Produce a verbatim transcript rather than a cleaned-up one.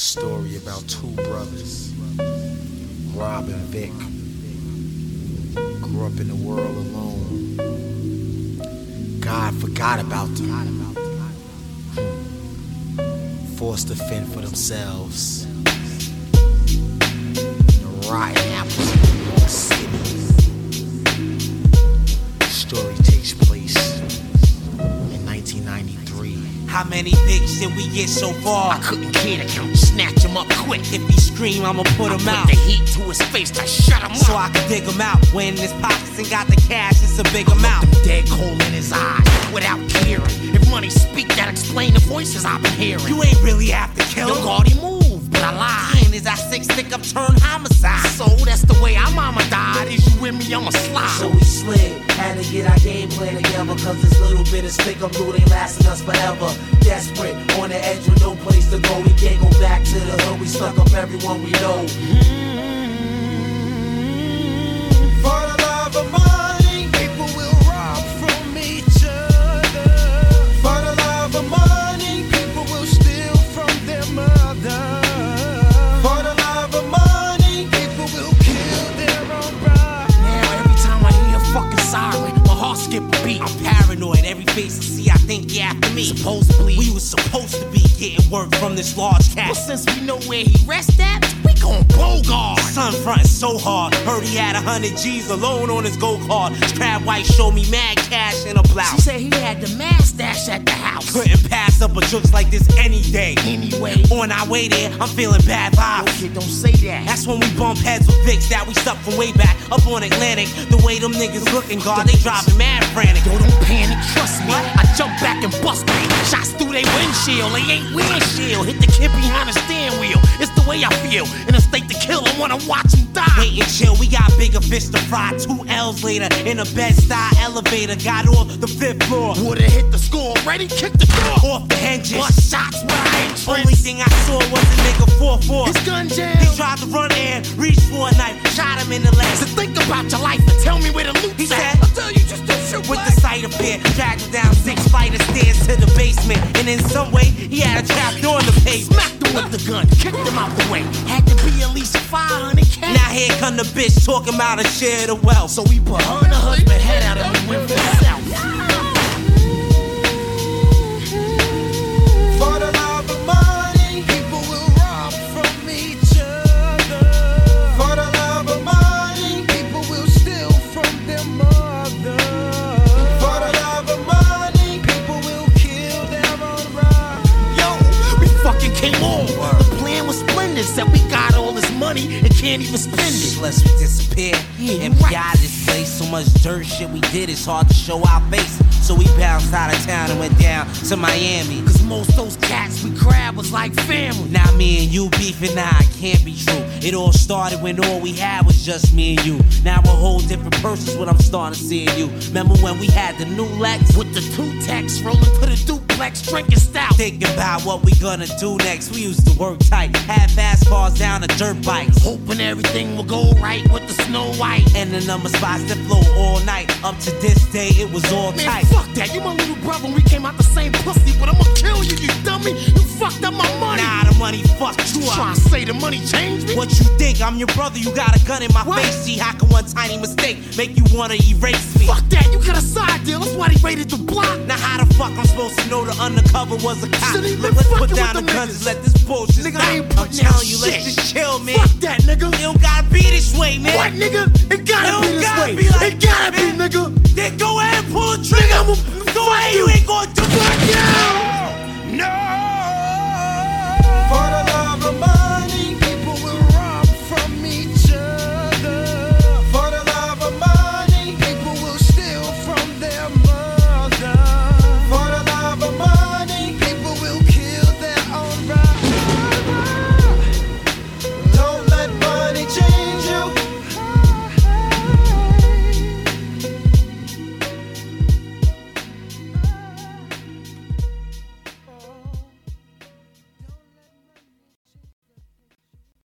story about two brothers, Rob and Vic. Grew up in the world alone. God forgot about them. Forced to fend for themselves. The rotten apples of New York City. The story takes place in nineteen ninety-three. How many dicks did we get so far? I couldn't care to count, snatch him up quick. If he scream, I'ma put him I out. put the heat to his face to shut him So up. I can dig him out. When his pockets ain't got the cash, it's a big Look amount. them dead cold in his eyes, without caring. If money speak, that explain the voices I've been hearing. You ain't really have to kill No him. Gardy move, but I lied. And is that six stick up turn homicide? So that's the way our mama died. Is you with me, I'ma slide. So we slid, had to get our game plan together. Cause this little bit of stick up through ain't lasting us forever. Desperate, on the edge with no place to go. We can't go back to the hood, we stuck up everyone we know. For the love of money, people will rob from each other. For the love of money, people will steal from their mother. For the love of money, people will kill their own brother. Now every time I hear a fucking siren, my heart skip a beat. I'm paranoid. Every face I see, I think you after me. Supposedly, We was supposed to be getting work from this large cat. but since we know where he rests at, we gon' bogart. Sun frontin' so hard. Heard he had a hundred G's alone on his go card. Crab White showed me mad cash in a She blouse. said he had the mad stash at the house. Couldn't pass up a jokes like this any day. Anyway, On our way there, I'm feeling bad yo vibes. kid, don't say that. That's when we bump heads with Vicks that we stuck from way back up on Atlantic. The way them niggas looking, God, they driving mad frantic. Yo, don't panic, trust me. I jump back and bust me. Shots through they windshield, they ain't windshield. Hit the kid behind the steering wheel. It's the way I feel. In a state to kill, I wanna watch him die. Wait and chill, we got bigger fish to fry. Two L's later in a Bed-Stuy elevator. Got off the fifth floor. Would've hit the score already, kicked the door. Off the hinges. Bust shots where I ain't Only thing I saw was a nigga four four. His gun He jam. tried to run in, reached for a knife, shot him in the leg. So think about your life and tell me where the loot's He at. said, I'll tell you just don't shoot with the sight of fear, dragged him down six flight of stairs to the basement. And in some way, he had a trap door in the pavement. Smacked him with the gun, kicked him out the way. Had to be at least five hundred K. Now here come the bitch talking about a share of the wealth. So we put her and her husband head out and we went for the south. For the love of money, people will rob from each other. For the love of money, people will steal from their mother. For the love of money, people will kill their own brother. Yo, we fucking came on. The plan was splendid. Said we got all this money and can't even spend it. Let's disappear Yeah, and be right. out of this place. So much dirt shit we did, it's hard to show our face. So we bounced out of town and went down to Miami. Cause most those cats we grabbed was like family. Now me and you beefing, nah, it can't be true. It all started when all we had was just me and you. Now a whole different person's what I'm starting to see in you. Remember when we had the new Lex? With the two techs rolling to the duplex, drinking stout. Thinking about what we gonna do next. We used to work tight, had fast cars down to dirt bikes. Hoping everything will go right with the Snow White. And the number spots that flow all night. Up to this day, it was all Man, tight. fuck that. You my little brother and we came out the same pussy. But I'ma kill you, you dummy. You fucked up my money. Nah, the money fucked you Try up. to say the money changed me? What you think? I'm your brother, you got a gun in my What? face. See, how can one tiny mistake make you wanna erase me? Fuck that. You got a side deal. That's why they raided the block. Now how the fuck I'm supposed to know the undercover was a cop? Shouldn't even Look, let's fucking put down the with them guns niggas. and let this bullshit Nigga, stop. I ain't I'm putting down telling you, shit. let's just chill, man. Fuck that, nigga. It don't gotta be this way, man. What, nigga? It gotta It be don't this gotta way. be like it gotta that, be, man. nigga. Then go ahead and pull the trigger. Nigga, I'ma Go fuck ahead, you. you ain't gonna do Fuck it. you. For the